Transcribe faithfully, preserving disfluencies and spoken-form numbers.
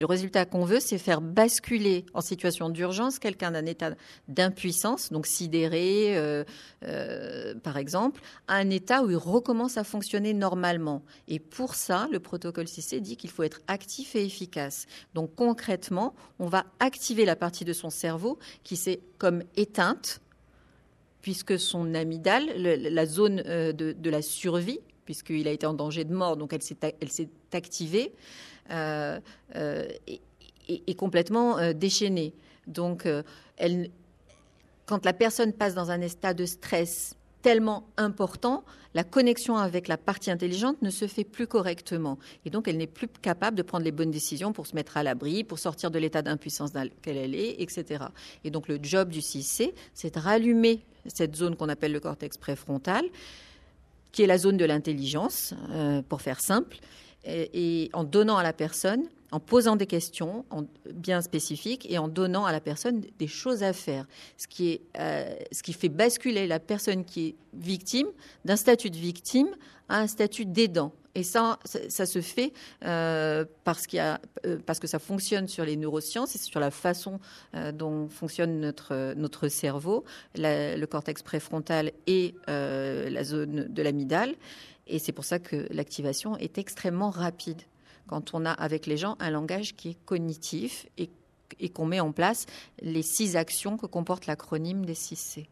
Le résultat qu'on veut, c'est faire basculer en situation d'urgence quelqu'un d'un état d'impuissance, donc sidéré, euh, euh, par exemple, à un état où il recommence à fonctionner normalement. Et pour ça, le protocole six C dit qu'il faut être actif et efficace. Donc concrètement, on va activer la partie de son cerveau qui s'est comme éteinte, puisque son amygdale, le, la zone euh, de, de la survie, puisqu'il a été en danger de mort, donc elle s'est, elle s'est activée, Euh, euh, est, est complètement euh, déchaînée. Donc, euh, elle, quand la personne passe dans un état de stress tellement important, la connexion avec la partie intelligente ne se fait plus correctement. Et donc, elle n'est plus capable de prendre les bonnes décisions pour se mettre à l'abri, pour sortir de l'état d'impuissance dans lequel elle est, et cetera. Et donc, le job du six C, c'est de rallumer cette zone qu'on appelle le cortex préfrontal, qui est la zone de l'intelligence, euh, pour faire simple, et, et en donnant à la personne, en posant des questions en, bien spécifiques et en donnant à la personne des choses à faire, ce qui, est, euh, ce qui fait basculer la personne qui est victime d'un statut de victime à un statut d'aidant. Et ça, ça, ça se fait euh, parce, qu'il y a, euh, parce que ça fonctionne sur les neurosciences et sur la façon euh, dont fonctionne notre, notre cerveau, la, le cortex préfrontal et euh, la zone de l'amygdale. Et c'est pour ça que l'activation est extrêmement rapide quand on a avec les gens un langage qui est cognitif et, et qu'on met en place les six actions que comporte l'acronyme des six C.